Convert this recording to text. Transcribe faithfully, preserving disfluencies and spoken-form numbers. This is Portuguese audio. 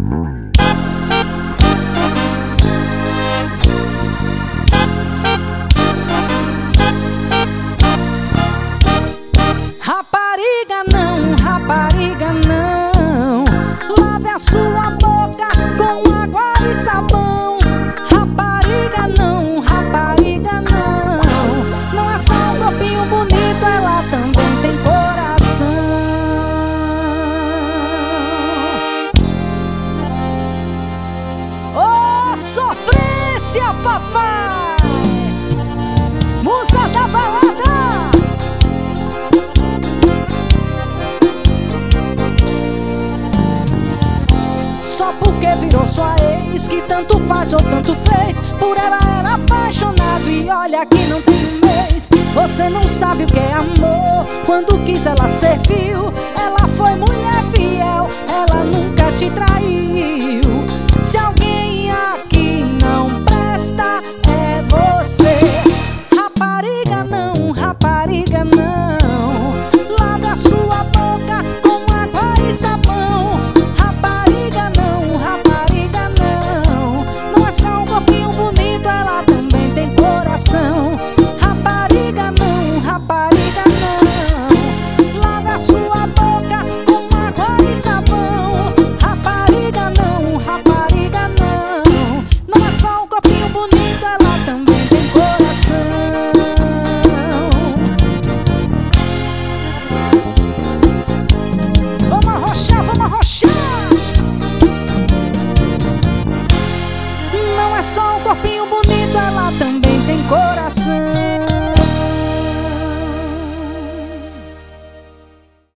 Rapariga não, rapariga não, lave a sua boca com água e sabão. Rapariga não, rapariga não, não é só um corpinho bonito, ela também tem coração. Oh, sofrência, papai, musa da balada. Só porque virou sua ex, que tanto faz ou tanto fez, por ela era apaixonado e olha que não tem um mês. Você não sabe o que é amor, quando quis ela serviu. Ela foi mulher fiel, ela nunca te traiu.